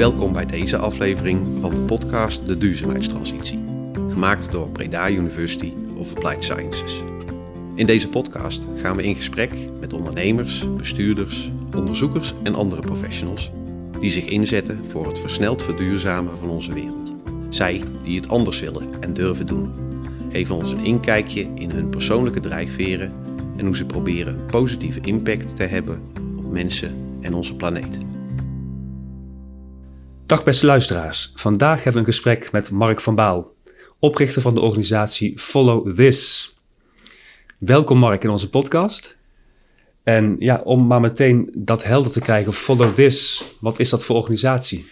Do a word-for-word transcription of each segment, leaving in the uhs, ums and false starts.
Welkom bij deze aflevering van de podcast De Duurzaamheidstransitie, gemaakt door Breda University of Applied Sciences. In deze podcast gaan we in gesprek met ondernemers, bestuurders, onderzoekers en andere professionals die zich inzetten voor het versneld verduurzamen van onze wereld. Zij die het anders willen en durven doen, geven ons een inkijkje in hun persoonlijke drijfveren en hoe ze proberen een positieve impact te hebben op mensen en onze planeet. Dag beste luisteraars, vandaag hebben we een gesprek met Mark van Baal, oprichter van de organisatie Follow This. Welkom Mark in onze podcast. En ja, om maar meteen dat helder te krijgen, Follow This, wat is dat voor organisatie?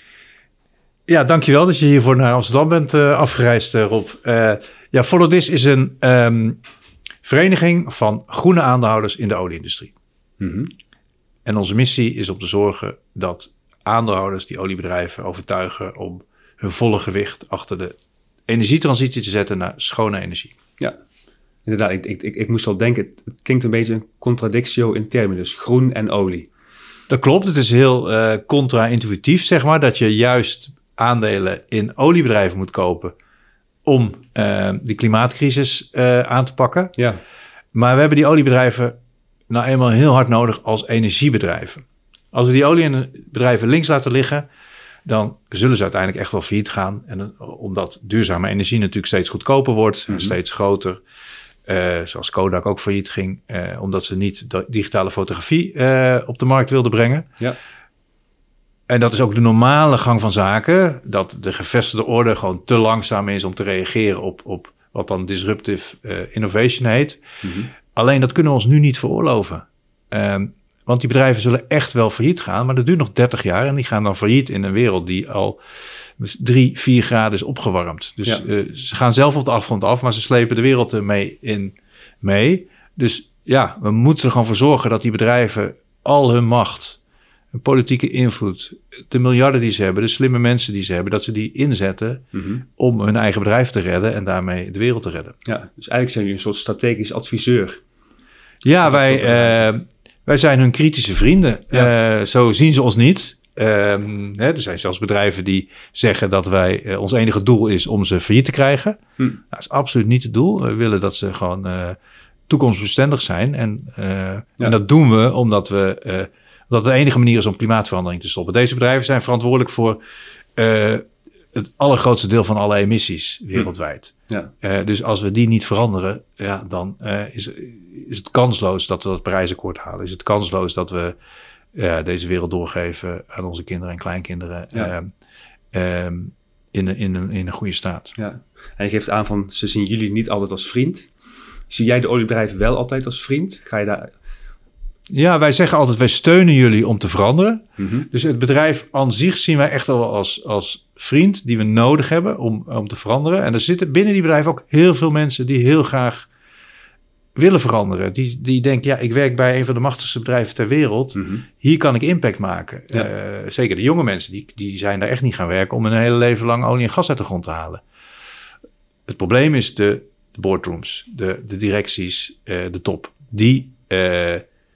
Ja, dankjewel dat je hiervoor naar Amsterdam bent uh, afgereisd, uh, Rob. Uh, ja, Follow This is een um, vereniging van groene aandeelhouders in de olieindustrie. Mm-hmm. En onze missie is om te zorgen dat aandeelhouders die oliebedrijven overtuigen om hun volle gewicht achter de energietransitie te zetten naar schone energie. Ja, inderdaad. Ik, ik, ik, ik moest al denken, het klinkt een beetje een contradictio in terminus, groen en olie. Dat klopt, het is heel uh, contra-intuïtief, zeg maar, dat je juist aandelen in oliebedrijven moet kopen om uh, die klimaatcrisis uh, aan te pakken. Ja. Maar we hebben die oliebedrijven nou eenmaal heel hard nodig als energiebedrijven. Als we die oliebedrijven links laten liggen, dan zullen ze uiteindelijk echt wel failliet gaan. En omdat duurzame energie natuurlijk steeds goedkoper wordt, mm-hmm. en steeds groter. Uh, zoals Kodak ook failliet ging, uh, omdat ze niet de digitale fotografie uh, op de markt wilden brengen. Ja. En dat is ook de normale gang van zaken, dat de gevestigde orde gewoon te langzaam is om te reageren op, op wat dan disruptive uh, innovation heet. Mm-hmm. Alleen dat kunnen we ons nu niet veroorloven. Um, Want die bedrijven zullen echt wel failliet gaan, maar dat duurt nog dertig jaar. En die gaan dan failliet in een wereld die al drie, vier graden is opgewarmd. Dus ja. uh, ze gaan zelf op de afgrond af, maar ze slepen de wereld ermee in mee. Dus ja, we moeten er gewoon voor zorgen dat die bedrijven al hun macht, hun politieke invloed, de miljarden die ze hebben, de slimme mensen die ze hebben, dat ze die inzetten mm-hmm. om hun eigen bedrijf te redden en daarmee de wereld te redden. Ja, dus eigenlijk zijn jullie een soort strategisch adviseur. Ja, wij... Uh, Wij zijn hun kritische vrienden. Ja. Uh, zo zien ze ons niet. Um, hè, er zijn zelfs bedrijven die zeggen dat wij uh, ons enige doel is om ze failliet te krijgen. Hm. Dat is absoluut niet het doel. We willen dat ze gewoon uh, toekomstbestendig zijn. En, uh, ja. en dat doen we omdat we uh, omdat de enige manier is om klimaatverandering te stoppen. Deze bedrijven zijn verantwoordelijk voor uh, het allergrootste deel van alle emissies wereldwijd. Hm. Ja. Uh, dus als we die niet veranderen, ja, dan uh, is is het kansloos dat we het Parijsakkoord halen. Is het kansloos dat we uh, deze wereld doorgeven aan onze kinderen en kleinkinderen ja. uh, um, in, in, in, in een goede staat. Ja. En je geeft aan van, ze zien jullie niet altijd als vriend. Zie jij de oliebedrijven wel altijd als vriend? Ga je daar... Ja, wij zeggen altijd, wij steunen jullie om te veranderen. Mm-hmm. Dus het bedrijf aan zich zien wij echt wel als, als vriend die we nodig hebben om, om te veranderen. En er zitten binnen die bedrijven ook heel veel mensen die heel graag willen veranderen. Die, die denken, ja, ik werk bij een van de machtigste bedrijven ter wereld. Mm-hmm. Hier kan ik impact maken. Ja. Uh, zeker de jonge mensen, die, die zijn daar echt niet gaan werken om een hele leven lang olie en gas uit de grond te halen. Het probleem is de, de boardrooms, de, de directies, uh, de top. Die uh,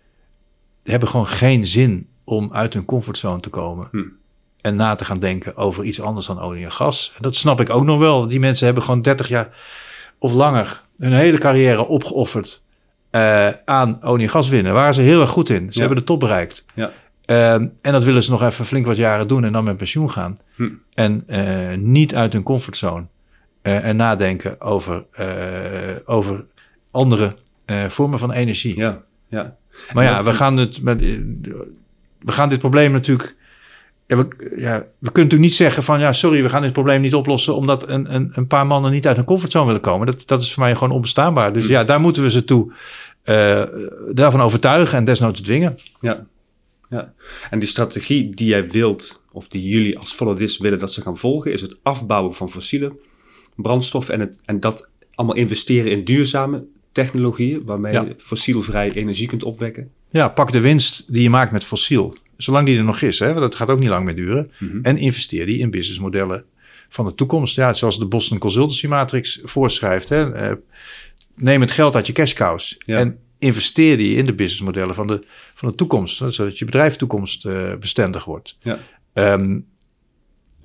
hebben gewoon geen zin om uit hun comfortzone te komen. Mm. En na te gaan denken over iets anders dan olie en gas. En dat snap ik ook nog wel. Die mensen hebben gewoon dertig jaar of langer hun hele carrière opgeofferd uh, aan olie en gas winnen. Waar ze heel erg goed in. Ze ja. hebben de top bereikt. Ja. Uh, en dat willen ze nog even flink wat jaren doen en dan met pensioen gaan. Hm. En uh, niet uit hun comfortzone. Uh, en nadenken over, uh, over andere uh, vormen van energie. Ja, ja. Maar ja, we gaan, het, we gaan dit probleem natuurlijk... Ja, we, ja, we kunnen natuurlijk niet zeggen van... ja, sorry, we gaan dit probleem niet oplossen... omdat een, een, een paar mannen niet uit hun comfortzone willen komen. Dat, dat is voor mij gewoon onbestaanbaar. Dus ja, daar moeten we ze toe uh, daarvan overtuigen... en desnoods dwingen. Ja, ja. En die strategie die jij wilt... of die jullie als Follow This willen dat ze gaan volgen... is het afbouwen van fossiele brandstoffen... en, het, en dat allemaal investeren in duurzame technologieën... waarmee ja. je fossielvrij energie kunt opwekken. Ja, pak de winst die je maakt met fossiel... Zolang die er nog is, hè, want dat gaat ook niet lang meer duren. Mm-hmm. En investeer die in businessmodellen van de toekomst. Ja, zoals de Boston Consultancy Matrix voorschrijft. Hè. Uh, neem het geld uit je cash cows. Ja. En investeer die in de businessmodellen van de, van de toekomst. Zodat je bedrijf toekomstbestendig uh, wordt. Ja. Um,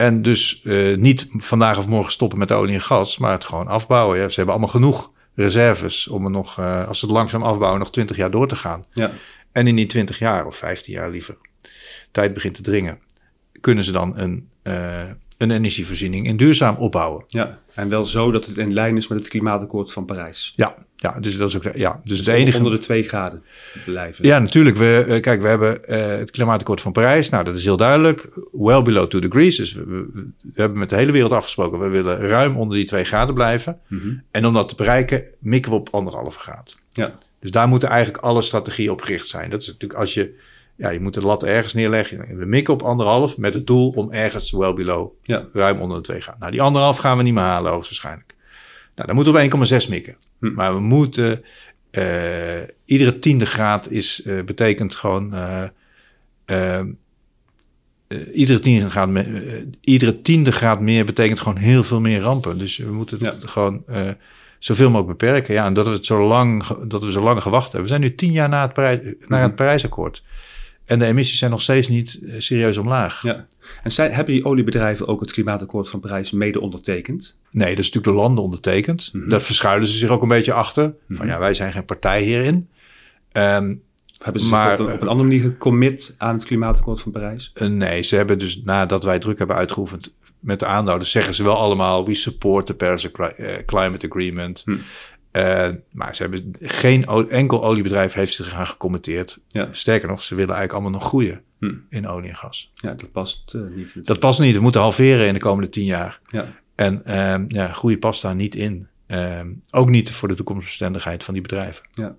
En dus uh, niet vandaag of morgen stoppen met olie en gas, maar het gewoon afbouwen. Ja. Ze hebben allemaal genoeg reserves om er nog, uh, als ze het langzaam afbouwen, nog twintig jaar door te gaan. Ja. En in die twintig jaar of vijftien jaar liever, tijd begint te dringen, kunnen ze dan een, uh, een energievoorziening in duurzaam opbouwen. Ja, en wel zo dat het in lijn is met het klimaatakkoord van Parijs. Ja, ja dus dat is ook, ja, dus, dus de enige onder de twee graden blijven. Ja, natuurlijk. We, uh, kijk, we hebben uh, het klimaatakkoord van Parijs. Nou, dat is heel duidelijk. Well below two degrees. Dus we, we, we hebben met de hele wereld afgesproken. We willen ruim onder die twee graden blijven. Mm-hmm. En om dat te bereiken, mikken we op anderhalve graad. Ja. Dus daar moeten eigenlijk alle strategieën op gericht zijn. Dat is natuurlijk als je, ja, je moet de lat ergens neerleggen. We mikken op anderhalf met het doel om ergens well below, ja. ruim onder de twee graden. Nou, die anderhalf gaan we niet meer halen, hoogstwaarschijnlijk. Nou, dan moeten we op één komma zes mikken. Hm. Maar we moeten, uh, iedere tiende graad is, uh, betekent gewoon, uh, uh, uh, iedere, tiende graad me, uh, iedere tiende graad meer betekent gewoon heel veel meer rampen. Dus we moeten het ja. gewoon uh, zoveel mogelijk beperken. Ja, en dat we het zo lang, dat we zo lang gewacht hebben. We zijn nu tien jaar na het, Parijs, hm. naar het Parijsakkoord. En de emissies zijn nog steeds niet uh, serieus omlaag. Ja. En zij, hebben die oliebedrijven ook het klimaatakkoord van Parijs mede ondertekend? Nee, dat is natuurlijk de landen ondertekend. Mm-hmm. Daar verschuilen ze zich ook een beetje achter. Mm-hmm. Van ja, wij zijn geen partij hierin. Um, hebben ze maar, zich op een, op een andere manier gecommit aan het klimaatakkoord van Parijs? Uh, nee, ze hebben dus nadat wij druk hebben uitgeoefend met de aandeelhouders, zeggen ze wel allemaal, we support the Paris uh, Climate Agreement. Mm. Uh, maar ze hebben geen enkel oliebedrijf heeft zich eraan gecommitteerd. Ja. Sterker nog, ze willen eigenlijk allemaal nog groeien hm. in olie en gas. Ja, dat past uh, niet. Natuurlijk. Dat past niet. We moeten halveren in de komende tien jaar. Ja. En uh, ja, groei past daar niet in. Uh, ook niet voor de toekomstbestendigheid van die bedrijven. Ja.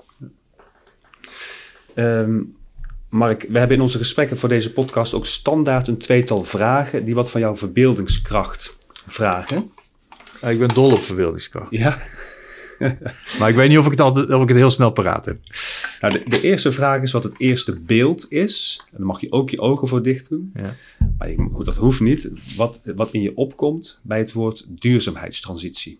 Um, Mark, we hebben in onze gesprekken voor deze podcast ook standaard een tweetal vragen die wat van jouw verbeeldingskracht vragen. Uh, ik ben dol op verbeeldingskracht. Ja. Maar ik weet niet of ik het, altijd, of ik het heel snel paraat heb. Nou, de, de eerste vraag is wat het eerste beeld is. En dan mag je ook je ogen voor dicht doen. Ja. Maar je, dat hoeft niet. Wat, wat in je opkomt bij het woord duurzaamheidstransitie.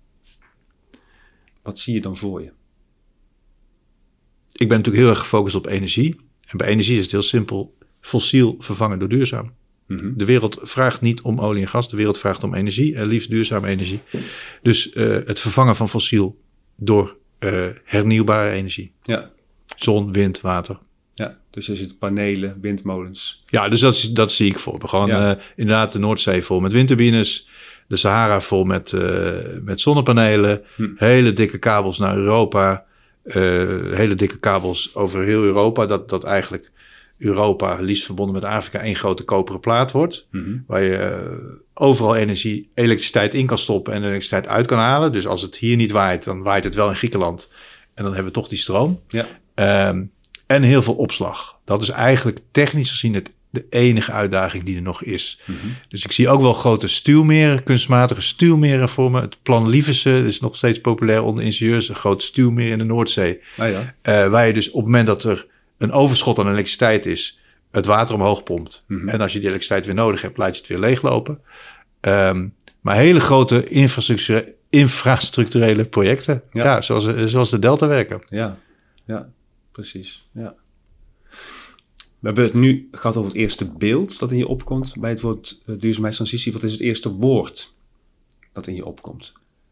Wat zie je dan voor je? Ik ben natuurlijk heel erg gefocust op energie. En bij energie is het heel simpel. Fossiel vervangen door duurzaam. Mm-hmm. De wereld vraagt niet om olie en gas. De wereld vraagt om energie. En liefst duurzame energie. Dus uh, het vervangen van fossiel door uh, hernieuwbare energie. Ja. Zon, wind, water. Ja, dus er zitten panelen, windmolens. Ja, dus dat, dat zie ik voor me. Gewoon ja. uh, inderdaad de Noordzee vol met windturbines. De Sahara vol met, uh, met zonnepanelen. Hm. Hele dikke kabels naar Europa. Uh, hele dikke kabels over heel Europa. Dat, dat eigenlijk Europa, liefst verbonden met Afrika, één grote koperen plaat wordt. Mm-hmm. Waar je uh, overal energie, elektriciteit in kan stoppen en elektriciteit uit kan halen. Dus als het hier niet waait, dan waait het wel in Griekenland. En dan hebben we toch die stroom. Ja. Um, en heel veel opslag. Dat is eigenlijk technisch gezien het, de enige uitdaging die er nog is. Mm-hmm. Dus ik zie ook wel grote stuwmeren, kunstmatige stuwmeren voor me. Het plan Lieverse is nog steeds populair onder ingenieurs. Een groot stuwmeer in de Noordzee. Ah, ja. uh, waar je dus op het moment dat er een overschot aan elektriciteit is, het water omhoog pompt. Mm-hmm. En als je die elektriciteit weer nodig hebt, laat je het weer leeglopen. Um, maar hele grote infrastructure, infrastructurele projecten. Ja, ja zoals, zoals de Delta werken. Ja, ja, precies. Ja. We hebben het nu gehad over het eerste beeld dat in je opkomt bij het woord uh, duurzaamheidstransitie. Wat is het eerste woord dat in je opkomt?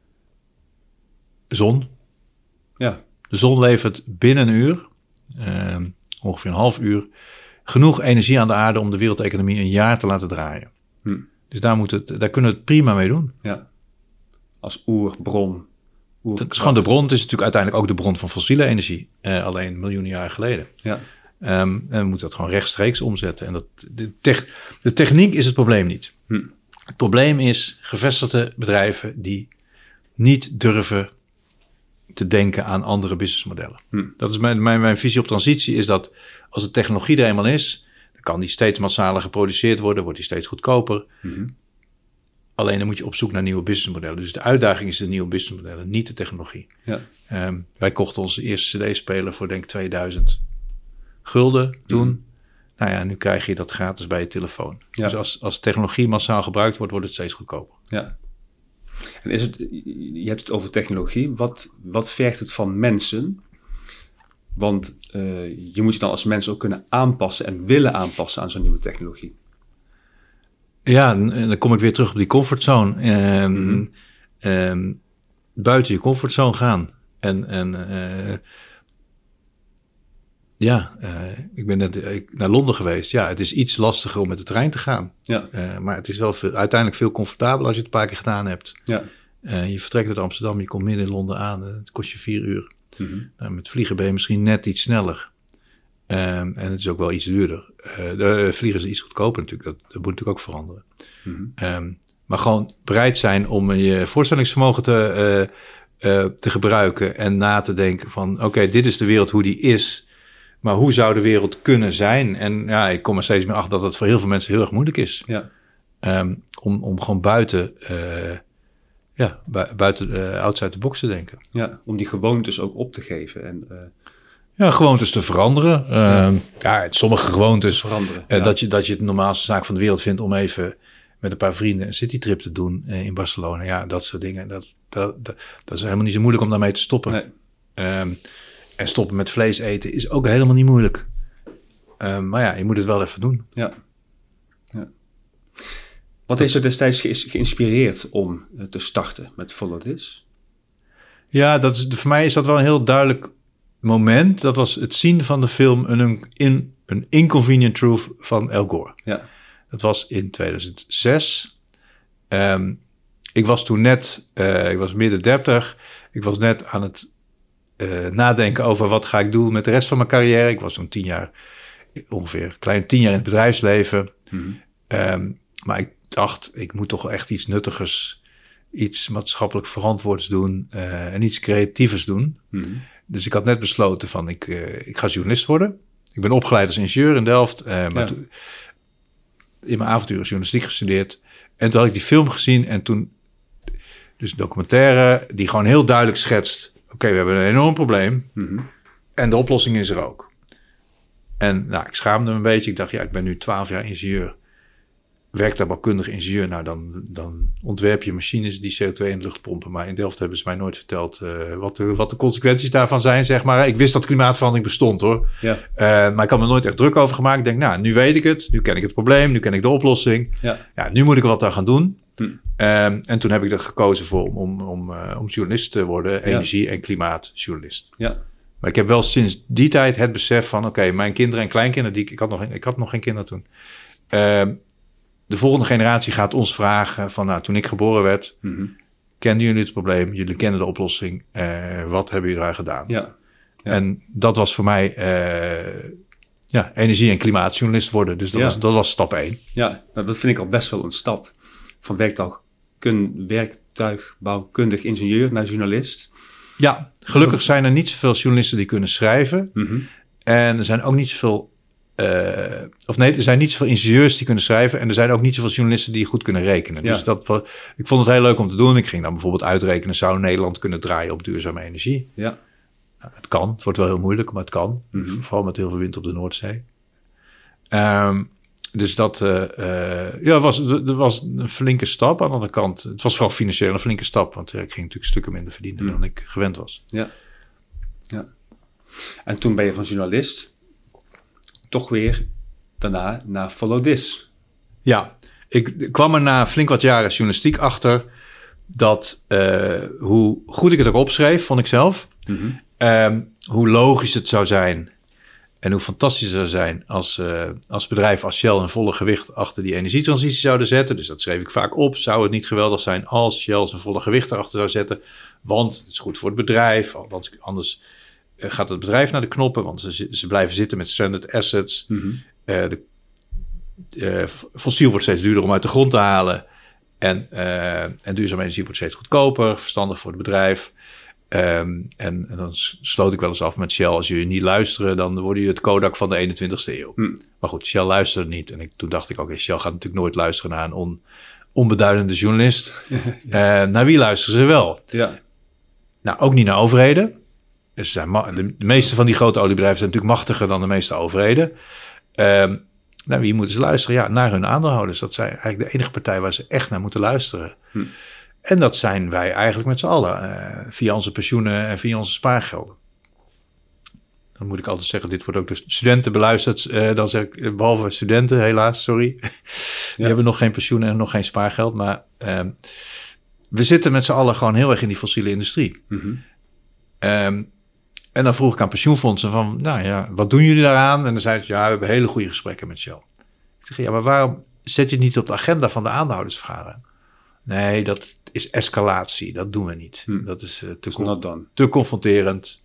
Zon. Ja. De zon levert binnen een uur, uh, ongeveer een half uur, genoeg energie aan de aarde om de wereldeconomie een jaar te laten draaien. Hm. Dus daar, moet het, daar kunnen we het prima mee doen. Ja. Als oerbron. Dat is gewoon de bron. Het is natuurlijk uiteindelijk ook de bron van fossiele energie. Uh, alleen miljoenen jaren geleden. Ja. Um, en we moeten dat gewoon rechtstreeks omzetten. En dat, de, tech, de techniek is het probleem niet. Hm. Het probleem is gevestigde bedrijven die niet durven te denken aan andere businessmodellen. Hm. Dat is mijn, mijn, mijn visie op transitie, is dat als de technologie er eenmaal is, dan kan die steeds massaler geproduceerd worden, wordt die steeds goedkoper. Hm. Alleen dan moet je op zoek naar nieuwe businessmodellen. Dus de uitdaging is de nieuwe businessmodellen, niet de technologie. Ja. Um, wij kochten onze eerste cd-speler voor denk ik tweeduizend gulden toen. Mm. Nou ja, nu krijg je dat gratis bij je telefoon. Ja. Dus als, als technologie massaal gebruikt wordt, wordt het steeds goedkoper. Ja. En is het, je hebt het over technologie. Wat, wat vergt het van mensen? Want uh, je moet je dan als mens ook kunnen aanpassen en willen aanpassen aan zo'n nieuwe technologie. Ja, en dan kom ik weer terug op die comfortzone. Um, mm-hmm. um, buiten je comfortzone gaan. En, en uh, ja, uh, ik ben net ik, naar Londen geweest. Ja, het is iets lastiger om met de trein te gaan. Ja. Uh, maar het is wel veel, uiteindelijk veel comfortabeler als je het een paar keer gedaan hebt. Ja. Uh, je vertrekt uit Amsterdam, je komt midden in Londen aan. Het kost je vier uur. Mm-hmm. Uh, met vliegen ben je misschien net iets sneller. Um, en het is ook wel iets duurder. Uh, de vliegen is iets goedkoper natuurlijk. Dat, dat moet natuurlijk ook veranderen. Mm-hmm. Um, maar gewoon bereid zijn om je voorstellingsvermogen te, uh, uh, te gebruiken. En na te denken van oké, okay, dit is de wereld hoe die is. Maar hoe zou de wereld kunnen zijn? En ja, ik kom er steeds meer achter dat het voor heel veel mensen heel erg moeilijk is. Ja. Um, om, om gewoon buiten, uh, ja, bu- buiten uh, outside the box te denken. Ja, om die gewoontes ook op te geven. En, uh... Ja, gewoontes te veranderen. Ja, uh, ja sommige gewoontes. Veranderen, uh, ja. dat, je, dat je het normaalste zaak van de wereld vindt om even met een paar vrienden een citytrip te doen uh, in Barcelona. Ja, dat soort dingen. Dat, dat, dat, dat is helemaal niet zo moeilijk om daarmee te stoppen. Nee. Um, En stoppen met vlees eten is ook helemaal niet moeilijk. Uh, maar ja, je moet het wel even doen. Ja. ja. Wat heeft er destijds ge- geïnspireerd om uh, te starten met Follow This? Ja, dat is, voor mij is dat wel een heel duidelijk moment. Dat was het zien van de film Een, in, een Inconvenient Truth van Al Gore. Ja. Dat was in tweeduizend zes. Um, ik was toen net, uh, ik was midden dertig. Ik was net aan het Uh, nadenken over wat ga ik doen met de rest van mijn carrière. Ik was toen tien jaar, ongeveer klein tien jaar in het bedrijfsleven. Mm-hmm. Um, maar ik dacht, ik moet toch wel echt iets nuttigers, iets maatschappelijk verantwoords doen uh, en iets creatievers doen. Mm-hmm. Dus ik had net besloten van, ik, uh, ik ga journalist worden. Ik ben opgeleid als ingenieur in Delft. Uh, maar ja. toen, in mijn avonturen journalistiek gestudeerd. En toen had ik die film gezien en toen, dus een documentaire die gewoon heel duidelijk schetst, oké, okay, we hebben een enorm probleem. Mm-hmm. En de oplossing is er ook. En nou, ik schaamde me een beetje. Ik dacht, ja, ik ben nu twaalf jaar ingenieur. Werktuigbouwkundig ingenieur. Nou, dan, dan ontwerp je machines die C O twee in de lucht pompen. Maar in Delft hebben ze mij nooit verteld uh, wat, de, wat de consequenties daarvan zijn, zeg maar. Ik wist dat klimaatverandering bestond, hoor. Ja. Uh, maar ik had me nooit echt druk over gemaakt. Ik denk, nou, nu weet ik het. Nu ken ik het probleem. Nu ken ik de oplossing. Ja. Ja, nu moet ik er wat aan gaan doen. Hm. Um, en toen heb ik er gekozen voor om, om, om, uh, om journalist te worden, ja. energie- en klimaatjournalist. Ja. Maar ik heb wel sinds die tijd het besef van, oké, okay, mijn kinderen en kleinkinderen, die, ik, had nog, ik had nog geen kinderen toen. Uh, de volgende generatie gaat ons vragen van, nou, toen ik geboren werd, mm-hmm. kenden jullie het probleem, jullie kenden de oplossing, uh, wat hebben jullie daar gedaan? Ja. Ja. En dat was voor mij uh, ja, energie- en klimaatjournalist worden. Dus dat, ja. was, dat was stap één. Ja, nou, dat vind ik al best wel een stap. Van werktuigkun, werktuigbouwkundig ingenieur naar journalist. Ja, gelukkig zijn er niet zoveel journalisten die kunnen schrijven. Mm-hmm. En er zijn ook niet zoveel... Uh, of nee, er zijn niet zoveel ingenieurs die kunnen schrijven. En er zijn ook niet zoveel journalisten die goed kunnen rekenen. Ja. Dus dat, ik vond het heel leuk om te doen. Ik ging dan bijvoorbeeld uitrekenen, zou Nederland kunnen draaien op duurzame energie? Ja. Nou, het kan. Het wordt wel heel moeilijk, maar het kan. Mm-hmm. Vooral met heel veel wind op de Noordzee. Um, Dus dat uh, uh, ja, was, er was een flinke stap. Aan de andere kant, het was vooral financieel een flinke stap. Want ja, ik ging natuurlijk stukken minder verdienen mm. dan ik gewend was. Ja. ja. En toen ben je van journalist toch weer daarna naar Follow This. Ja, ik kwam er na flink wat jaren journalistiek achter dat uh, hoe goed ik het ook opschreef, vond ik zelf. Mm-hmm. Um, hoe logisch het zou zijn. En hoe fantastisch het zou zijn als, uh, als bedrijf als Shell een volle gewicht achter die energietransitie zouden zetten. Dus dat schreef ik vaak op. Zou het niet geweldig zijn als Shell zijn volle gewicht erachter zou zetten? Want het is goed voor het bedrijf. Want anders uh, gaat het bedrijf naar de knoppen. Want ze, ze blijven zitten met stranded assets. Mm-hmm. Uh, de, uh, fossiel wordt steeds duurder om uit de grond te halen. En, uh, en duurzame energie wordt steeds goedkoper. Verstandig voor het bedrijf. Um, en, en dan sloot ik wel eens af met Shell. Als jullie niet luisteren, dan worden jullie het Kodak van de eenentwintigste eeuw. Hmm. Maar goed, Shell luisterde niet. En ik, toen dacht ik, oké, okay, Shell gaat natuurlijk nooit luisteren naar een on, onbeduidende journalist. ja. uh, naar wie luisteren ze wel? Ja. Nou, ook niet naar overheden. Dus zijn ma- de, de meeste van die grote oliebedrijven zijn natuurlijk machtiger dan de meeste overheden. Um, naar wie moeten ze luisteren? Ja, naar hun aandeelhouders. Dat zijn eigenlijk de enige partij waar ze echt naar moeten luisteren. Hmm. En dat zijn wij eigenlijk met z'n allen. Uh, via onze pensioenen en via onze spaargelden. Dan moet ik altijd zeggen, dit wordt ook door studenten beluisterd. Uh, dan zeg ik, behalve studenten, helaas, sorry. Die hebben nog geen pensioen en nog geen spaargeld. Maar uh, we zitten met z'n allen gewoon heel erg in die fossiele industrie. Mm-hmm. Um, en dan vroeg ik aan pensioenfondsen van, nou ja, wat doen jullie daaraan? En dan zeiden ze, ja, we hebben hele goede gesprekken met Shell. Ik zeg, ja, maar waarom zet je het niet op de agenda van de aandeelhoudersvergadering? Nee, dat is escalatie. Dat doen we niet. Hmm. Dat is uh, te, con- te confronterend.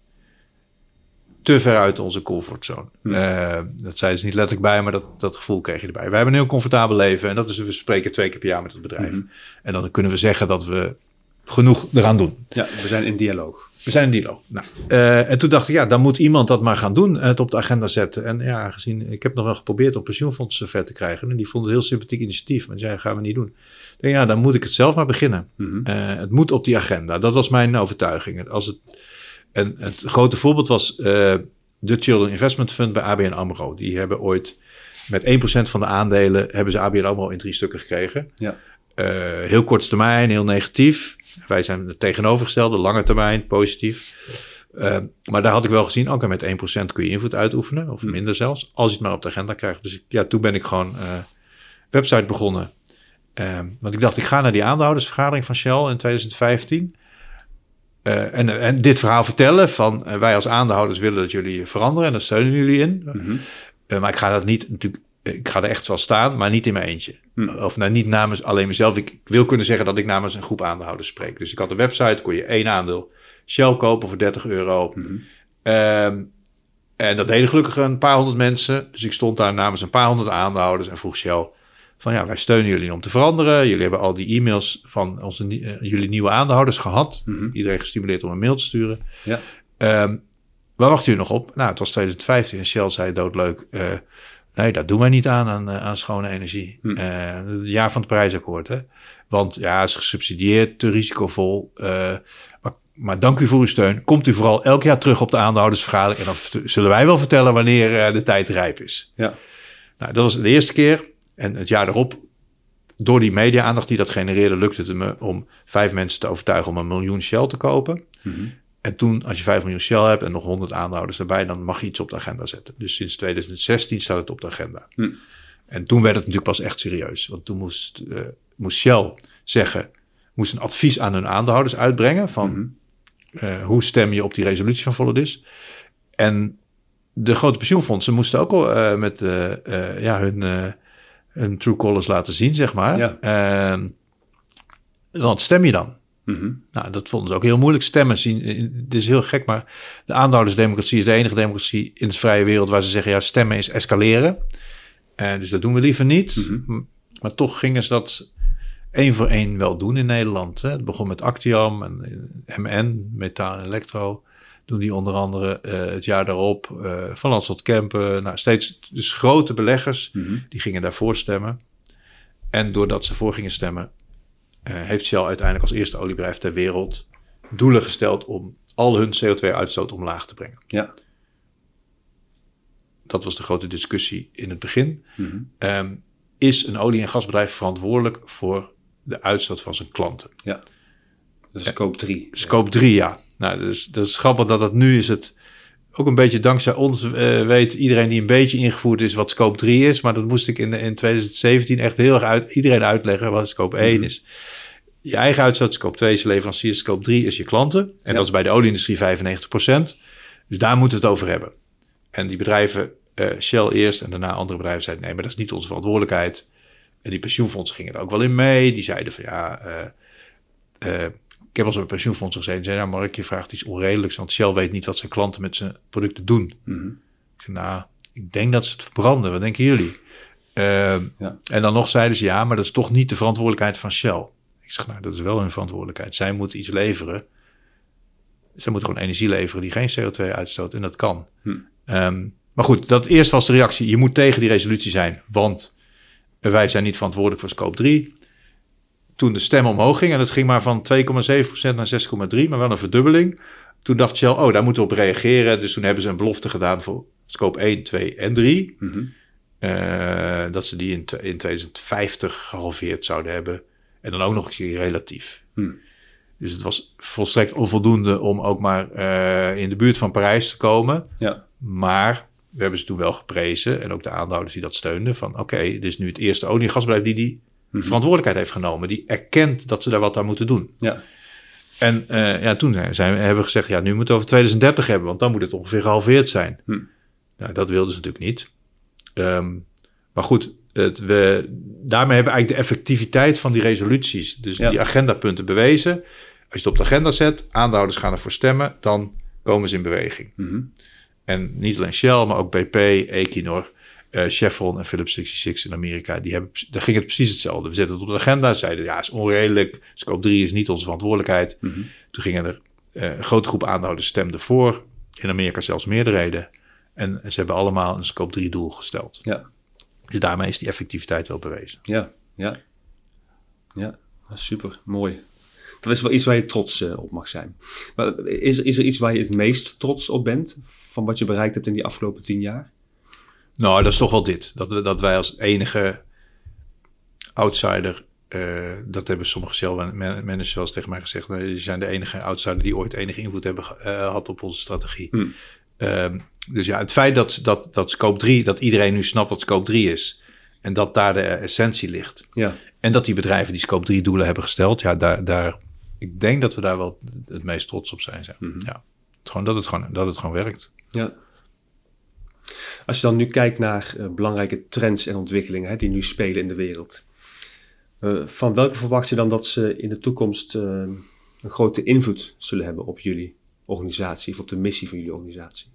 Te ver uit onze comfortzone. Hmm. Uh, dat zeiden ze niet letterlijk bij, maar dat, dat gevoel kreeg je erbij. Wij hebben een heel comfortabel leven. En dat is, we spreken twee keer per jaar met het bedrijf. Hmm. En dan kunnen we zeggen dat we genoeg eraan doen. Ja, we zijn in dialoog. We zijn in dialoog. Nou, uh, en toen dacht ik, ja, dan moet iemand dat maar gaan doen. Het op de agenda zetten. En ja, gezien, ik heb nog wel geprobeerd om pensioenfondsen ver te krijgen. En die vonden het een heel sympathiek initiatief. Maar die zeiden, gaan we niet doen. Denk, ja, dan moet ik het zelf maar beginnen. Mm-hmm. Uh, het moet op die agenda. Dat was mijn overtuiging. Als het, en het grote voorbeeld was uh, de Children Investment Fund bij A B N AMRO. Die hebben ooit met één procent van de aandelen hebben ze A B N AMRO in drie stukken gekregen. Ja. Uh, heel korte termijn, heel negatief. Wij zijn het tegenovergestelde, lange termijn, positief. Uh, maar daar had ik wel gezien, ook okay, met één procent kun je invloed uitoefenen. Of minder zelfs, als je het maar op de agenda krijgt. Dus ja, toen ben ik gewoon uh, website begonnen. Uh, want ik dacht, ik ga naar die aandeelhoudersvergadering van Shell in twintig vijftien. Uh, en, en dit verhaal vertellen van uh, wij als aandeelhouders willen dat jullie veranderen. En daar steunen jullie in. Mm-hmm. Uh, maar ik ga dat niet natuurlijk... Ik ga er echt wel staan, maar niet in mijn eentje. Hm. Of nou, niet namens alleen mezelf. Ik, ik wil kunnen zeggen dat ik namens een groep aandeelhouders spreek. Dus ik had een website, kon je één aandeel Shell kopen voor dertig euro. Hm. Um, en dat deden gelukkig een paar honderd mensen. Dus ik stond daar namens een paar honderd aandeelhouders en vroeg Shell van ja, wij steunen jullie om te veranderen. Jullie hebben al die e-mails van onze, uh, jullie nieuwe aandeelhouders gehad. Hm. Iedereen gestimuleerd om een mail te sturen. Ja. Um, waar wacht u nog op? Nou, het was twintig vijftien en Shell zei doodleuk... Uh, Nee, dat doen wij niet aan, aan, aan schone energie. Hm. Uh, het jaar van het Parijsakkoord. Hè? Want ja, het is gesubsidieerd, te risicovol. Uh, maar, maar dank u voor uw steun. Komt u vooral elk jaar terug op de aandeelhoudersvergadering. En dan v- zullen wij wel vertellen wanneer uh, de tijd rijp is. Ja. Nou, dat was de eerste keer. En het jaar daarop, door die media-aandacht die dat genereerde, lukte het me om vijf mensen te overtuigen om een miljoen Shell te kopen. Mm-hmm. En toen, als je vijf miljoen Shell hebt en nog honderd aandeelhouders erbij, dan mag je iets op de agenda zetten. Dus sinds twintig zestien staat het op de agenda. Hm. En toen werd het natuurlijk pas echt serieus. Want toen moest, uh, moest Shell zeggen, moest een advies aan hun aandeelhouders uitbrengen van mm-hmm. uh, hoe stem je op die resolutie van Follow This. En de grote pensioenfondsen moesten ook al uh, met uh, uh, ja, hun, uh, hun true colors laten zien, zeg maar. Ja. Uh, wat stem je dan? Mm-hmm. Nou, dat vonden ze ook heel moeilijk. Stemmen zien, het is heel gek, maar de aandeelhoudersdemocratie is de enige democratie in de vrije wereld waar ze zeggen, ja, stemmen is escaleren. Uh, dus dat doen we liever niet. Mm-hmm. Maar toch gingen ze dat één voor één wel doen in Nederland. Hè. Het begon met Actiam en M N, Metaal en Elektro. Doen die onder andere uh, het jaar daarop. Uh, Van Lanschot Kempen. Nou, steeds dus grote beleggers, mm-hmm. die gingen daarvoor stemmen. En doordat ze voor gingen stemmen, Uh, heeft Shell uiteindelijk als eerste oliebedrijf ter wereld doelen gesteld om al hun C O twee uitstoot omlaag te brengen. Ja. Dat was de grote discussie in het begin. Mm-hmm. Um, is een olie- en gasbedrijf verantwoordelijk voor de uitstoot van zijn klanten? Ja. Dus scope drie. Scope drie, ja. Nou, dus, dat is grappig dat dat nu is het ook een beetje dankzij ons uh, weet iedereen die een beetje ingevoerd is wat scope drie is. Maar dat moest ik in, in twintig zeventien echt heel erg uit, iedereen uitleggen wat scope één mm-hmm. is. Je eigen uitstoot, scope twee is je leverancier, scope drie is je klanten. En ja. dat is bij de olieindustrie vijfennegentig procent. Dus daar moeten we het over hebben. En die bedrijven, uh, Shell eerst en daarna andere bedrijven zeiden, nee, maar dat is niet onze verantwoordelijkheid. En die pensioenfondsen gingen er ook wel in mee. Die zeiden van ja, uh, uh, ik heb al eens bij pensioenfondsen gezeten. Die zeiden, nou Mark, je vraagt iets onredelijks, want Shell weet niet wat zijn klanten met zijn producten doen. Mm-hmm. Ik zei, nou, ik denk dat ze het verbranden. Wat denken jullie? Uh, ja. En dan nog zeiden ze, ja, maar dat is toch niet de verantwoordelijkheid van Shell. Ik zeg, nou, dat is wel hun verantwoordelijkheid. Zij moeten iets leveren. Zij moeten gewoon energie leveren die geen C O twee uitstoot. En dat kan. Hm. Um, maar goed, dat eerst was de reactie. Je moet tegen die resolutie zijn. Want wij zijn niet verantwoordelijk voor scope drie. Toen de stem omhoog ging. En het ging maar van twee komma zeven procent naar zes komma drie. Maar wel een verdubbeling. Toen dacht Shell, oh, daar moeten we op reageren. Dus toen hebben ze een belofte gedaan voor scope één, twee en drie. Mm-hmm. Uh, dat ze die in, t- in twintig vijftig gehalveerd zouden hebben. En dan ook nog een keer relatief. Hmm. Dus het was volstrekt onvoldoende om ook maar uh, in de buurt van Parijs te komen. Ja. Maar we hebben ze toen wel geprezen. En ook de aandeelhouders die dat steunden. Van oké, okay, dit is nu het eerste olie- en gasbedrijf die die mm-hmm. verantwoordelijkheid heeft genomen. Die erkent dat ze daar wat aan moeten doen. Ja. En uh, ja, toen zijn we, hebben we gezegd, ja, nu moeten we over twintig dertig hebben. Want dan moet het ongeveer gehalveerd zijn. Hm. Nou, dat wilden ze natuurlijk niet. Um, maar goed, het, we, daarmee hebben we eigenlijk de effectiviteit van die resoluties. Dus ja. die agendapunten bewezen. Als je het op de agenda zet, aandeelhouders gaan ervoor stemmen, dan komen ze in beweging. Mm-hmm. En niet alleen Shell, maar ook B P, Equinor, uh, Chevron en Phillips zesenzestig in Amerika. Die hebben, daar ging het precies hetzelfde. We zetten het op de agenda, zeiden ja, is onredelijk. Scope drie is niet onze verantwoordelijkheid. Mm-hmm. Toen gingen er uh, een grote groep aandeelhouders stemden voor. In Amerika zelfs meerderheden. En ze hebben allemaal een Scope drie doel gesteld. Ja. Dus daarmee is die effectiviteit wel bewezen. Ja, ja. Ja, super, mooi. Dat is wel iets waar je trots uh, op mag zijn. Maar is, is er iets waar je het meest trots op bent van wat je bereikt hebt in die afgelopen tien jaar? Nou, dat is toch wel dit. Dat, we, dat wij als enige outsider, uh, dat hebben sommige Shell-managers wel eens tegen mij gezegd, die zijn de enige outsider die ooit enige invloed hebben uh, had op onze strategie. Hmm. Um, dus ja, het feit dat, dat, dat Scope drie, dat iedereen nu snapt wat Scope drie is en dat daar de essentie ligt. Ja. En dat die bedrijven die Scope drie doelen hebben gesteld, ja, daar, daar, ik denk dat we daar wel het meest trots op zijn. zijn. Mm-hmm. Ja, het gewoon, dat, het gewoon, dat het gewoon werkt. Ja. Als je dan nu kijkt naar uh, belangrijke trends en ontwikkelingen hè, die nu spelen in de wereld. Uh, van welke verwacht je dan dat ze in de toekomst uh, een grote invloed zullen hebben op jullie organisatie of op de missie van jullie organisatie?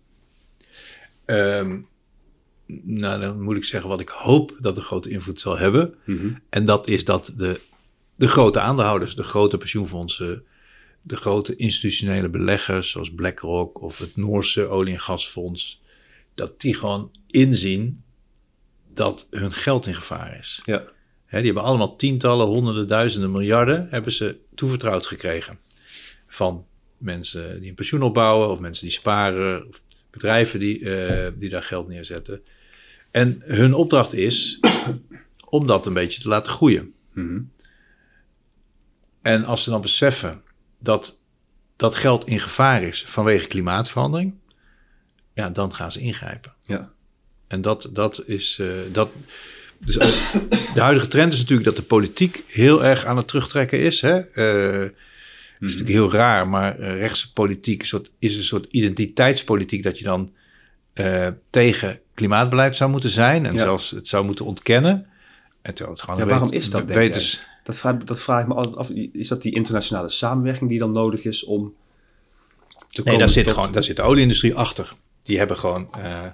Um, nou, dan moet ik zeggen wat ik hoop dat een grote invloed zal hebben. Mm-hmm. En dat is dat de, de grote aandeelhouders, de grote pensioenfondsen, de grote institutionele beleggers zoals BlackRock of het Noorse olie- en gasfonds, dat die gewoon inzien dat hun geld in gevaar is. Ja. He, die hebben allemaal tientallen, honderden, duizenden miljarden hebben ze toevertrouwd gekregen. Van mensen die een pensioen opbouwen of mensen die sparen, of bedrijven die, uh, die daar geld neerzetten. En hun opdracht is om dat een beetje te laten groeien. Mm-hmm. En als ze dan beseffen dat dat geld in gevaar is vanwege klimaatverandering, ja, dan gaan ze ingrijpen. Ja. En dat, dat is... Uh, dat, dus, uh, de huidige trend is natuurlijk dat de politiek heel erg aan het terugtrekken is. Hè? Uh, mm-hmm. Het is natuurlijk heel raar, maar uh, rechtse politiek is een, soort, is een soort identiteitspolitiek dat je dan uh, tegen klimaatbeleid zou moeten zijn en ja. zelfs het zou moeten ontkennen. En het gewoon ja, waarom weet, is dat, denk jij? Dat vraag, dat vraag ik me altijd af. Is dat die internationale samenwerking die dan nodig is om te komen? Nee, daar zit, tot... gewoon, daar zit de olieindustrie achter. Die hebben gewoon, uh,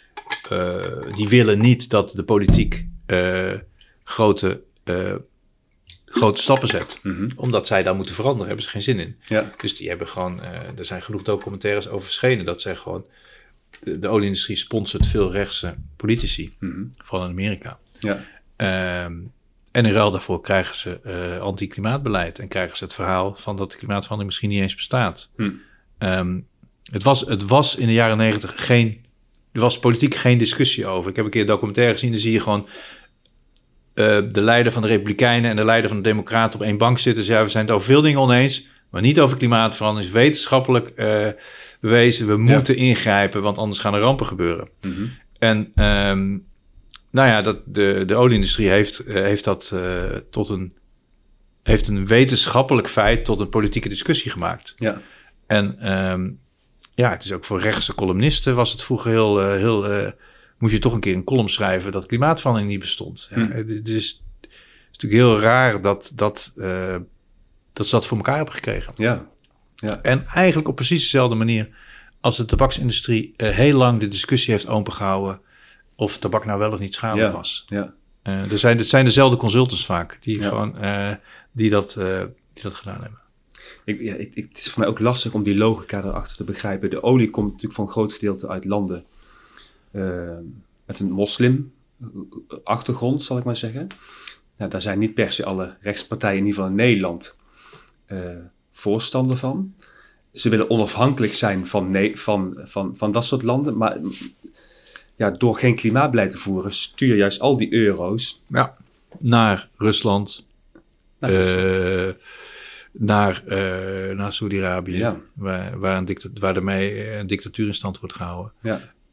uh, die willen niet dat de politiek uh, grote, uh, grote stappen zet. Mm-hmm. Omdat zij daar moeten veranderen, hebben ze geen zin in. Ja. Dus die hebben gewoon, uh, er zijn genoeg documentaires over verschenen dat zij gewoon, de, de olieindustrie sponsort veel rechtse politici, mm-hmm. vooral in Amerika. Ja. Um, en in ruil daarvoor krijgen ze uh, anti-klimaatbeleid en krijgen ze het verhaal van dat de klimaatverandering misschien niet eens bestaat. Hm. Um, het, was, het was in de jaren negentig geen, er was politiek geen discussie over. Ik heb een keer een documentaire gezien, dan zie je gewoon uh, de leider van de Republikeinen en de leider van de Democraten op één bank zitten. Dus ja, we zijn het over veel dingen oneens, maar niet over klimaatverandering. Het is wetenschappelijk uh, bewezen, we moeten ja. ingrijpen, want anders gaan er rampen gebeuren. Mm-hmm. En um, nou ja, dat de, de olieindustrie heeft, uh, heeft dat uh, tot een, heeft een wetenschappelijk feit tot een politieke discussie gemaakt. Ja. En um, ja, het is ook voor rechtse columnisten was het vroeger heel, uh, heel uh, moest je toch een keer een column schrijven dat klimaatverandering niet bestond. Ja, hm. Het is, het is natuurlijk heel raar dat, dat, uh, dat ze dat voor elkaar hebben gekregen. Ja. Ja. En eigenlijk op precies dezelfde manier als de tabaksindustrie uh, heel lang de discussie heeft opengehouden of tabak nou wel of niet schadelijk ja, was. Ja. Uh, er zijn, het zijn dezelfde consultants vaak die, ja. gewoon, uh, die, dat, uh, die dat gedaan hebben. Ik, ja, ik, ik, het is voor mij ook lastig om die logica erachter te begrijpen. De olie komt natuurlijk voor een groot gedeelte uit landen uh, met een moslim achtergrond, zal ik maar zeggen. Nou, daar zijn niet per se alle rechtspartijen, in ieder geval in Nederland, uh, voorstander van. Ze willen onafhankelijk zijn van, nee, van, van, van dat soort landen, maar ja, door geen klimaatbeleid te voeren, stuur je juist al die euro's ja, naar Rusland, naar, uh, naar, uh, naar Saudi-Arabië, ja. waar, waar, een dictat- waar daarmee een dictatuur in stand wordt gehouden. Ja.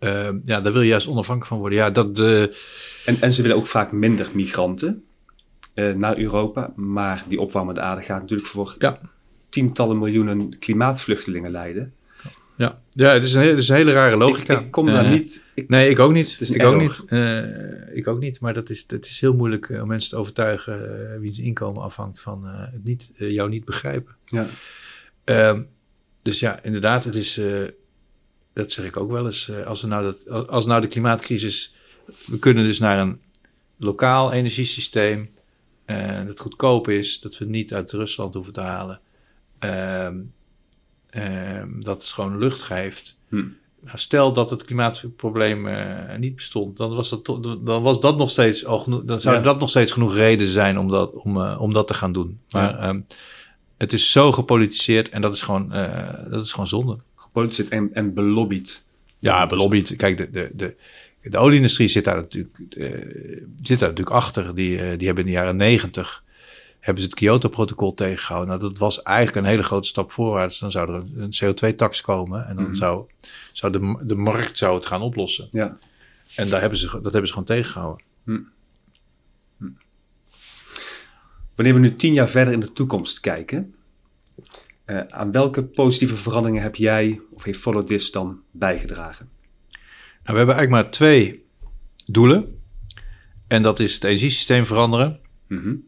uh, ja, daar wil je juist onafhankelijk van worden. Ja, dat, uh, en, en ze willen ook vaak minder migranten uh, naar Europa. Maar die opwarmende aarde gaat natuurlijk voor ja. tientallen miljoenen klimaatvluchtelingen leiden. Ja, ja het, is een, het is een hele rare logica. Ik, ik kom daar uh, niet... Ik, nee, ik ook niet. Ik error. ook niet. Uh, ik ook niet. Maar dat is, dat is heel moeilijk uh, om mensen te overtuigen uh, wiens inkomen afhangt van uh, het niet, uh, jou niet begrijpen. Ja. Uh, dus ja, inderdaad, het is... Uh, dat zeg ik ook wel eens. Uh, als, we nou dat, als nou de klimaatcrisis... We kunnen dus naar een lokaal energiesysteem... Uh, dat goedkoop is. Dat we niet uit Rusland hoeven te halen. Uh, Uh, dat het gewoon lucht geeft. Hm. Nou, stel dat het klimaatprobleem uh, niet bestond, dan was dat, to- dan was dat nog steeds al genoeg. Dan zou ja. dat nog steeds genoeg reden zijn om dat, om, uh, om dat te gaan doen. Maar ja. um, het is zo gepolitiseerd en dat is gewoon, uh, dat is gewoon zonde. Gepolitiseerd en, en belobbyd. Ja, belobbyd. Kijk, de, de, de, de olieindustrie zit daar natuurlijk, uh, zit daar natuurlijk achter. Die, uh, die hebben in de jaren negentig hebben ze het Kyoto-protocol tegengehouden. Nou, dat was eigenlijk een hele grote stap voorwaarts. Dan zou er een, een C O twee tax komen en dan mm-hmm. zou, zou de, de markt zou het gaan oplossen. Ja. En daar hebben ze, dat hebben ze gewoon tegengehouden. Mm. Mm. Wanneer we nu tien jaar verder in de toekomst kijken, uh, aan welke positieve veranderingen heb jij of heeft Follow This dan bijgedragen? Nou, we hebben eigenlijk maar twee doelen. En dat is het energiesysteem veranderen. Mm-hmm.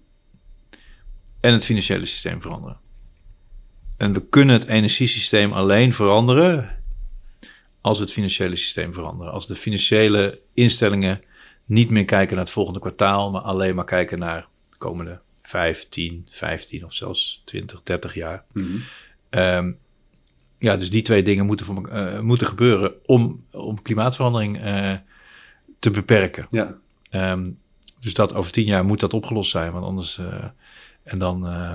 En het financiële systeem veranderen. En we kunnen het energiesysteem alleen veranderen als we het financiële systeem veranderen. Als de financiële instellingen niet meer kijken naar het volgende kwartaal, maar alleen maar kijken naar de komende vijf, tien, vijftien of zelfs twintig, dertig jaar. Mm-hmm. Um, ja, dus die twee dingen moeten, voor, uh, moeten gebeuren om, om klimaatverandering uh, te beperken. Ja. Um, dus dat over tien jaar moet dat opgelost zijn, want anders... Uh, En dan, uh,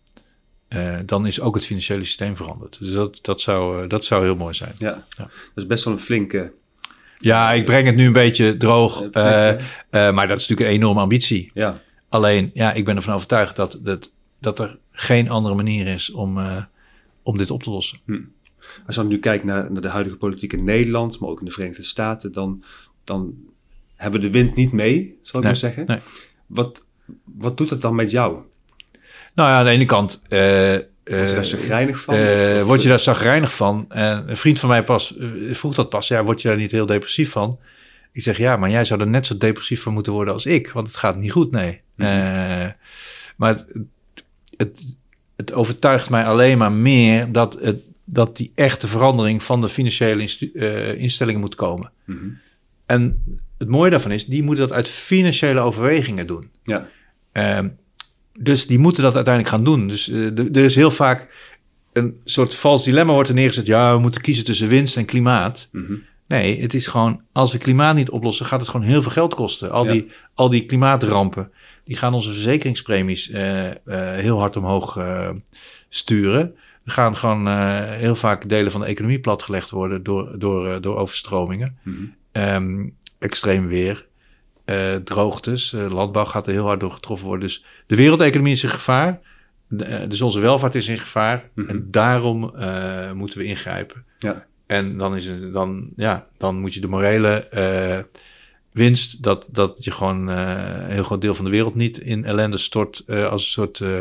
uh, dan is ook het financiële systeem veranderd. Dus dat, dat, zou, uh, dat zou heel mooi zijn. Ja, ja. Dat is best wel een flinke... Ja, ik breng het nu een beetje droog. Uh, uh, maar dat is natuurlijk een enorme ambitie. Ja. Alleen, ja, ik ben ervan overtuigd dat, dat, dat er geen andere manier is om, uh, om dit op te lossen. Hm. Als je nu kijkt naar, naar de huidige politiek in Nederland, maar ook in de Verenigde Staten, dan, dan hebben we de wind niet mee, zal ik nee, maar zeggen. Nee. Wat, wat doet het dan met jou? Nou ja, aan de ene kant... Uh, word je daar chagrijnig van? Uh, word je daar chagrijnig van? Uh, een vriend van mij pas, uh, vroeg dat pas. Ja, word je daar niet heel depressief van? Ik zeg, ja, maar jij zou er net zo depressief van moeten worden als ik. Want het gaat niet goed, nee. Mm-hmm. Uh, maar het, het, het overtuigt mij alleen maar meer... dat, het, dat die echte verandering van de financiële instu- uh, instellingen moet komen. Mm-hmm. En het mooie daarvan is, die moeten dat uit financiële overwegingen doen. Ja. Uh, Dus die moeten dat uiteindelijk gaan doen. Dus uh, er is heel vaak een soort vals dilemma wordt er neergezet. Ja, we moeten kiezen tussen winst en klimaat. Mm-hmm. Nee, het is gewoon, als we klimaat niet oplossen, gaat het gewoon heel veel geld kosten. Al, ja. die, al die klimaatrampen, die gaan onze verzekeringspremies uh, uh, heel hard omhoog uh, sturen. Er gaan gewoon uh, heel vaak delen van de economie platgelegd worden door, door, uh, door overstromingen. Mm-hmm. Um, extreem weer. Uh, droogtes, uh, landbouw gaat er heel hard door getroffen worden. Dus de wereldeconomie is in gevaar. De, uh, dus onze welvaart is in gevaar. Mm-hmm. En daarom uh, moeten we ingrijpen. Ja. En dan, is het, dan, ja, dan moet je de morele uh, winst... Dat, dat je gewoon uh, een heel groot deel van de wereld niet in ellende stort... Uh, als een soort... Uh,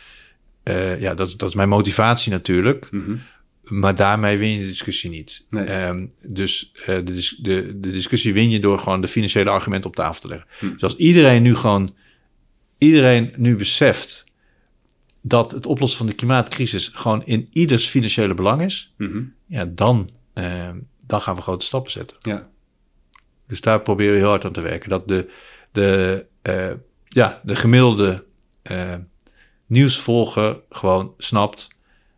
uh, ja, dat, dat is mijn motivatie natuurlijk... Mm-hmm. Maar daarmee win je de discussie niet. Nee. Um, dus uh, de, de, de discussie win je door gewoon de financiële argumenten op tafel te leggen. Hm. Dus als iedereen nu gewoon... Iedereen nu beseft dat het oplossen van de klimaatcrisis gewoon in ieders financiële belang is. Mm-hmm. Ja, dan, uh, dan gaan we grote stappen zetten. Ja. Dus daar proberen we heel hard aan te werken. Dat de, de, uh, ja, de gemiddelde uh, nieuwsvolger gewoon snapt...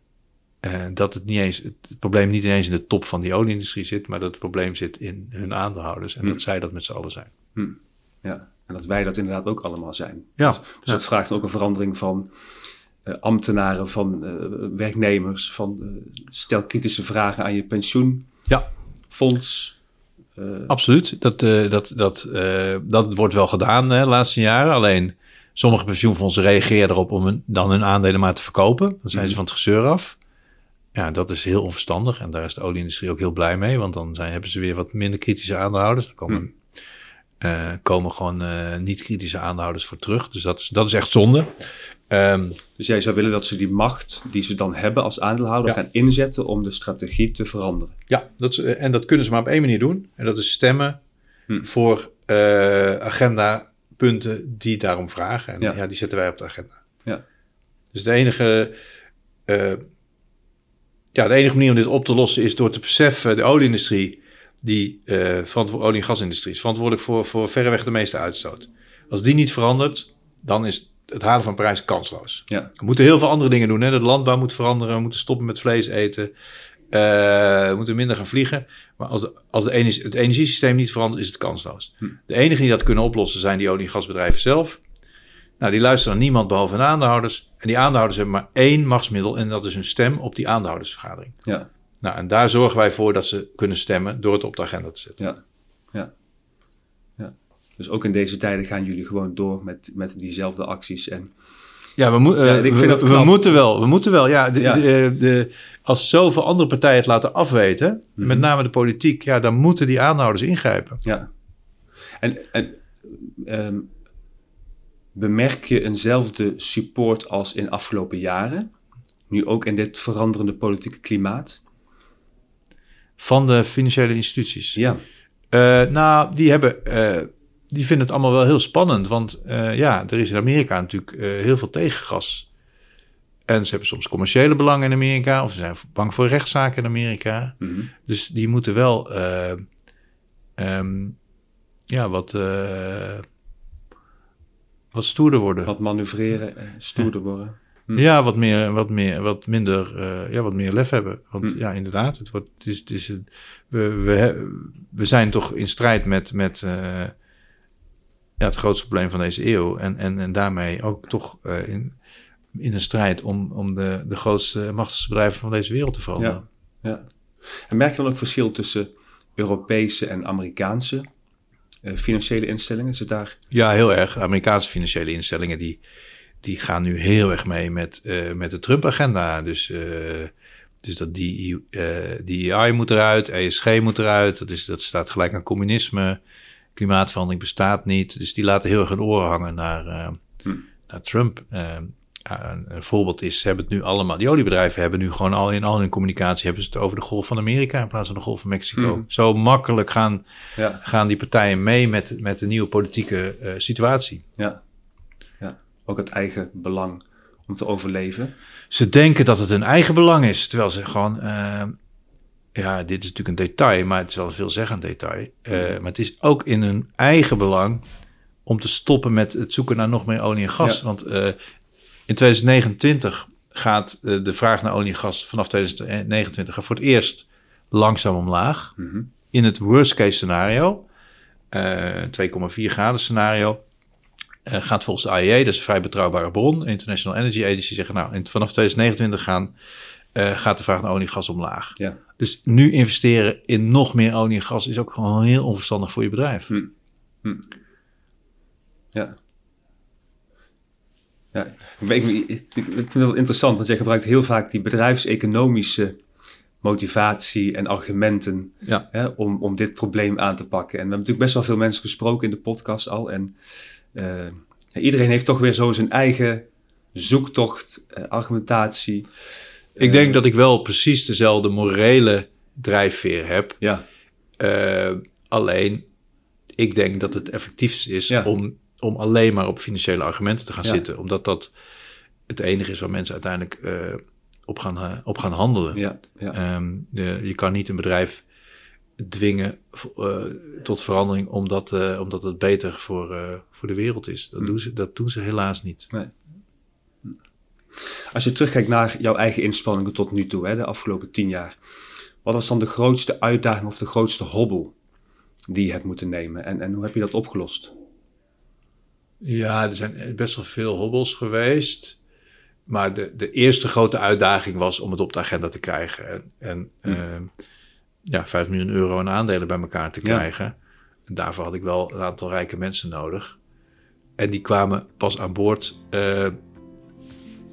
Uh, dat het, niet eens, het probleem niet eens in de top van die olieindustrie zit... maar dat het probleem zit in hun aandeelhouders... en hmm. dat zij dat met z'n allen zijn. Hmm. Ja, en dat wij dat inderdaad ook allemaal zijn. Ja. Dus, dus ja. dat vraagt ook een verandering van uh, ambtenaren... van uh, werknemers, van uh, stel kritische vragen aan je pensioenfonds. Ja. Uh, Absoluut, dat, uh, dat, dat, uh, dat wordt wel gedaan hè, de laatste jaren. Alleen sommige pensioenfondsen reageren erop... om hun, dan hun aandelen maar te verkopen. Dan zijn hmm. ze van het gezeur af... ja, dat is heel onverstandig. En daar is de olieindustrie ook heel blij mee. Want dan zijn, hebben ze weer wat minder kritische aandeelhouders. Dan komen, hmm. uh, komen gewoon uh, niet-kritische aandeelhouders voor terug. Dus dat is, dat is echt zonde. Um, dus jij zou willen dat ze die macht die ze dan hebben als aandeelhouder ja. gaan inzetten om de strategie te veranderen? Ja, dat is, en dat kunnen ze maar op één manier doen. En dat is stemmen hmm. voor uh, agendapunten die daarom vragen. En ja. ja, die zetten wij op de agenda. Ja. Dus de enige... Uh, Ja, de enige manier om dit op te lossen is door te beseffen... de olieindustrie, die uh, verantwo- olie- en gasindustrie... is verantwoordelijk voor, voor verreweg de meeste uitstoot. Als die niet verandert, dan is het halen van Parijs kansloos. Ja. We moeten heel veel andere dingen doen. Hè? De landbouw moet veranderen, we moeten stoppen met vlees eten... Uh, we moeten minder gaan vliegen. Maar als, de, als de energie, het energiesysteem niet verandert, is het kansloos. Hm. De enigen die dat kunnen oplossen zijn die olie- en gasbedrijven zelf... Nou, die luisteren naar niemand behalve hun aandeelhouders. En die aandeelhouders hebben maar één machtsmiddel... en dat is hun stem op die aandeelhoudersvergadering. Ja. Nou, en daar zorgen wij voor dat ze kunnen stemmen... door het op de agenda te zetten. Ja, ja. ja. Dus ook in deze tijden gaan jullie gewoon door met, met diezelfde acties. En... Ja, we, mo- ja, ik vind we, we moeten wel. We moeten wel. Ja, de, ja. De, de, als zoveel andere partijen het laten afweten... Mm-hmm. met name de politiek... ja, dan moeten die aandeelhouders ingrijpen. Ja. En... en um, bemerk je eenzelfde support als in afgelopen jaren? Nu ook in dit veranderende politieke klimaat? Van de financiële instituties? Ja. Uh, nou, die, hebben, uh, die vinden het allemaal wel heel spannend. Want uh, ja, er is in Amerika natuurlijk uh, heel veel tegengas. En ze hebben soms commerciële belangen in Amerika... of ze zijn bang voor rechtszaken in Amerika. Mm-hmm. Dus die moeten wel... Uh, um, ja, wat... Uh, Wat stoerder worden. Wat manoeuvreren, stoerder worden. Hm. Ja, wat meer, wat meer, wat minder, uh, ja, wat meer lef hebben. Want hm. ja, inderdaad, het wordt, het is, het is een, we, we, we zijn toch in strijd met, met uh, ja, het grootste probleem van deze eeuw. En, en, en daarmee ook toch uh, in, in een strijd om, om de, de grootste, machtigste bedrijven van deze wereld te veranderen. Ja, ja. En merk je dan ook verschil tussen Europese en Amerikaanse Uh, financiële instellingen? Zit daar... Ja, heel erg. Amerikaanse financiële instellingen die, die gaan nu heel erg mee met, uh, met de Trump-agenda. Dus, uh, dus dat die, uh, die E I moet eruit, E S G moet eruit. Dat, is, dat staat gelijk aan communisme. Klimaatverandering bestaat niet. Dus die laten heel erg hun oren hangen naar, uh, hm. naar Trump. Uh, een, een voorbeeld is, ze hebben het nu allemaal... Die oliebedrijven hebben nu gewoon al in al hun communicatie... hebben ze het over de Golf van Amerika in plaats van de Golf van Mexico. Hmm. Zo makkelijk gaan, ja. gaan die partijen mee met, met de nieuwe politieke uh, situatie. Ja. ja, ook het eigen belang om te overleven. Ze denken dat het hun eigen belang is, terwijl ze gewoon... Uh, ja, dit is natuurlijk een detail, maar het is wel een veelzeggend detail. Uh, maar het is ook in hun eigen belang... om te stoppen met het zoeken naar nog meer olie en gas. Ja. Want... Uh, in twintig negenentwintig gaat de vraag naar olie en gas vanaf twintig negenentwintig voor het eerst langzaam omlaag. Mm-hmm. In het worst case scenario, uh, twee komma vier graden scenario, uh, gaat volgens de I E A, dat is een vrij betrouwbare bron, International Energy Agency, zeggen nou, in, vanaf twintig negenentwintig gaan, uh, gaat de vraag naar olie en gas omlaag. Ja. Dus nu investeren in nog meer olie en gas is ook gewoon heel onverstandig voor je bedrijf. Mm. Mm. Ja. Ja, ik, ik, ik vind het wel interessant, want jij gebruikt heel vaak die bedrijfseconomische motivatie en argumenten ja. hè, om, om dit probleem aan te pakken. En we hebben natuurlijk best wel veel mensen gesproken in de podcast al. En uh, ja, iedereen heeft toch weer zo zijn eigen zoektocht, uh, argumentatie. Ik uh, denk dat ik wel precies dezelfde morele drijfveer heb. Ja. Uh, alleen, ik denk dat het effectiefst is ja. om... om alleen maar op financiële argumenten te gaan ja. zitten. Omdat dat het enige is waar mensen uiteindelijk uh, op, gaan, uh, op gaan handelen. Ja, ja. Um, de, je kan niet een bedrijf dwingen uh, tot verandering... omdat, uh, omdat het beter voor, uh, voor de wereld is. Dat, hm. doen ze, dat doen ze helaas niet. Nee. Als je terugkijkt naar jouw eigen inspanningen tot nu toe... Hè, de afgelopen tien jaar... wat was dan de grootste uitdaging of de grootste hobbel... die je hebt moeten nemen? En, en hoe heb je dat opgelost? Ja, er zijn best wel veel hobbels geweest. Maar de, de eerste grote uitdaging was om het op de agenda te krijgen. En, en hm. uh, ja, vijf miljoen euro aan aandelen bij elkaar te krijgen. Ja. En daarvoor had ik wel een aantal rijke mensen nodig. En die kwamen pas aan boord uh,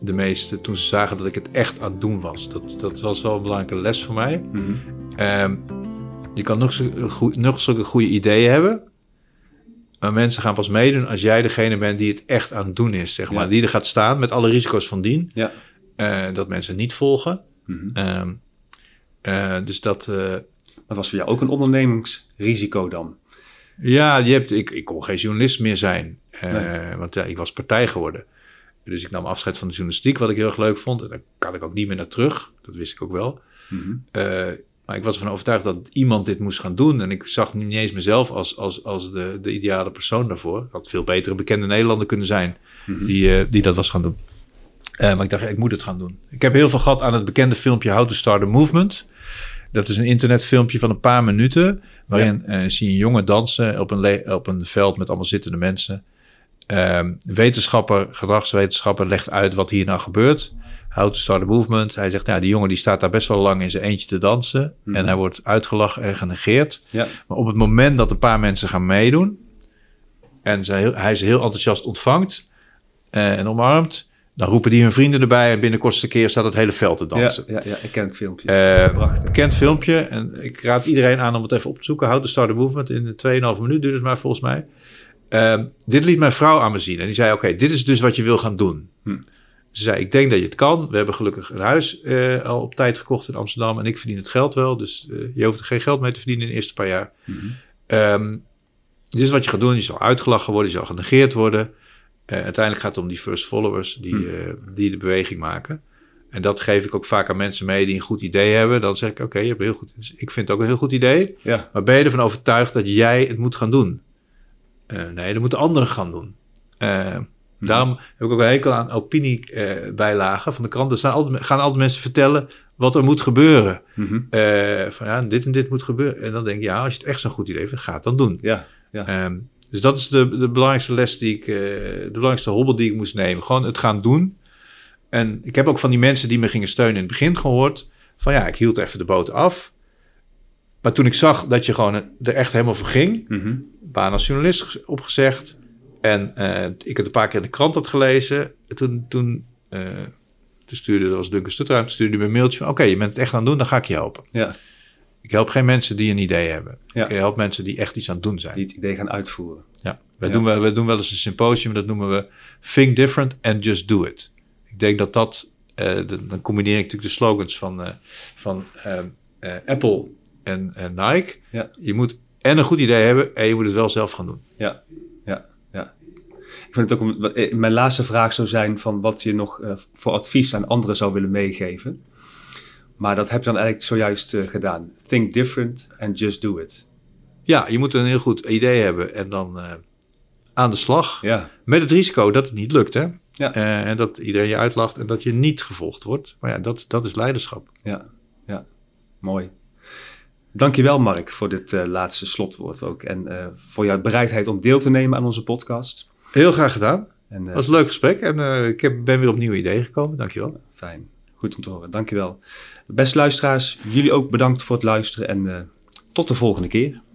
de meeste, toen ze zagen dat ik het echt aan het doen was. Dat, dat was wel een belangrijke les voor mij. Mm-hmm. Um, je kan nog, zo, goed, nog zulke goede ideeën hebben. Maar mensen gaan pas meedoen als jij degene bent die het echt aan het doen is. Zeg maar. Ja. Die er gaat staan met alle risico's van dien. Ja. Uh, dat mensen niet volgen. Mm-hmm. Um, uh, dus dat... Uh, dat was voor jou ook een ondernemingsrisico dan? Ja, je hebt, ik, ik kon geen journalist meer zijn. Uh, nee. Want ja, ik was partij geworden. Dus ik nam afscheid van de journalistiek, wat ik heel erg leuk vond. En daar kan ik ook niet meer naar terug. Dat wist ik ook wel. Mm-hmm. Uh, maar ik was ervan overtuigd dat iemand dit moest gaan doen. En ik zag niet eens mezelf als, als, als de, de ideale persoon daarvoor. Ik had veel betere bekende Nederlander kunnen zijn mm-hmm. die, uh, die dat was gaan doen. Uh, maar ik dacht, ik moet het gaan doen. Ik heb heel veel gehad aan het bekende filmpje How to Start a Movement. Dat is een internetfilmpje van een paar minuten. Waarin ja. uh, zie je een jongen dansen op een, le- op een veld met allemaal zittende mensen. Uh, wetenschapper, gedragswetenschapper legt uit wat hier nou gebeurt. How to Start a Movement. Hij zegt, nou, die jongen die staat daar best wel lang in zijn eentje te dansen. Mm-hmm. En hij wordt uitgelachen en genegeerd. Ja. Maar op het moment dat een paar mensen gaan meedoen. En zij, hij ze heel enthousiast ontvangt uh, en omarmt. Dan roepen die hun vrienden erbij en binnen de kortste keer staat het hele veld te dansen. Ja, ja, ja, ik ken het filmpje. Uh, Prachtig. Ken het filmpje. En ik raad iedereen aan om het even op te zoeken. How to Start a Movement. In twee komma vijf minuut duurt het maar volgens mij. Uh, dit liet mijn vrouw aan me zien. En die zei, oké, okay, dit is dus wat je wil gaan doen. Hm. Ze zei, ik denk dat je het kan. We hebben gelukkig een huis uh, al op tijd gekocht in Amsterdam. En ik verdien het geld wel. Dus uh, je hoeft er geen geld mee te verdienen in de eerste paar jaar. Mm-hmm. Um, dit is wat je gaat doen. Je zal uitgelachen worden. Je zal genegeerd worden. Uh, uiteindelijk gaat het om die first followers. Die, hm. uh, die de beweging maken. En dat geef ik ook vaak aan mensen mee die een goed idee hebben. Dan zeg ik, oké, okay, je hebt een heel goed. Dus ik vind het ook een heel goed idee. Ja. Maar ben je ervan overtuigd dat jij het moet gaan doen? Uh, nee, dat moeten anderen gaan doen. Uh, mm. Daarom heb ik ook een hekel aan opiniebijlagen uh, van de krant. Er staan altijd, gaan altijd mensen vertellen wat er moet gebeuren. Mm-hmm. Uh, van ja, dit en dit moet gebeuren. En dan denk ik, ja, als je het echt zo'n goed idee vindt, ga het dan doen. Ja, ja. Um, dus dat is de, de belangrijkste les die ik, uh, de belangrijkste hobbel die ik moest nemen. Gewoon het gaan doen. En ik heb ook van die mensen die me gingen steunen in het begin gehoord. Van ja, ik hield even de boot af. Maar toen ik zag dat je gewoon er echt helemaal voor ging. Mm-hmm. Baan als journalist opgezegd. En uh, ik het een paar keer in de krant had gelezen. Toen, toen, uh, toen stuurde, dat was Duncan Stutterheim, stuurde me een mailtje van, oké, okay, je bent het echt aan het doen, dan ga ik je helpen. Ja. Ik help geen mensen die een idee hebben. Ja. Ik help mensen die echt iets aan het doen zijn. Die het idee gaan uitvoeren. Ja, wij ja. Doen, we, we doen wel eens een symposium, dat noemen we Think Different and Just Do It. Ik denk dat dat, uh, de, dan combineer ik natuurlijk de slogans van, uh, van uh, uh, Apple en, en Nike. Ja. Je moet en een goed idee hebben en je moet het wel zelf gaan doen. Ja, ja, ja. Ik vind het ook, mijn laatste vraag zou zijn van wat je nog uh, voor advies aan anderen zou willen meegeven. Maar dat heb je dan eigenlijk zojuist uh, gedaan. Think different and just do it. Ja, je moet een heel goed idee hebben en dan uh, aan de slag. Ja. Met het risico dat het niet lukt, hè? Ja. Uh, en dat iedereen je uitlacht en dat je niet gevolgd wordt. Maar ja, dat, dat is leiderschap. Ja, ja, mooi. Dankjewel, Mark, voor dit uh, laatste slotwoord ook. En uh, voor jouw bereidheid om deel te nemen aan onze podcast. Heel graag gedaan. Het uh, was een leuk gesprek en uh, ik heb, ben weer op nieuwe ideeën gekomen. Dankjewel. Fijn. Goed om te horen. Dankjewel. Beste luisteraars, jullie ook bedankt voor het luisteren en uh, tot de volgende keer.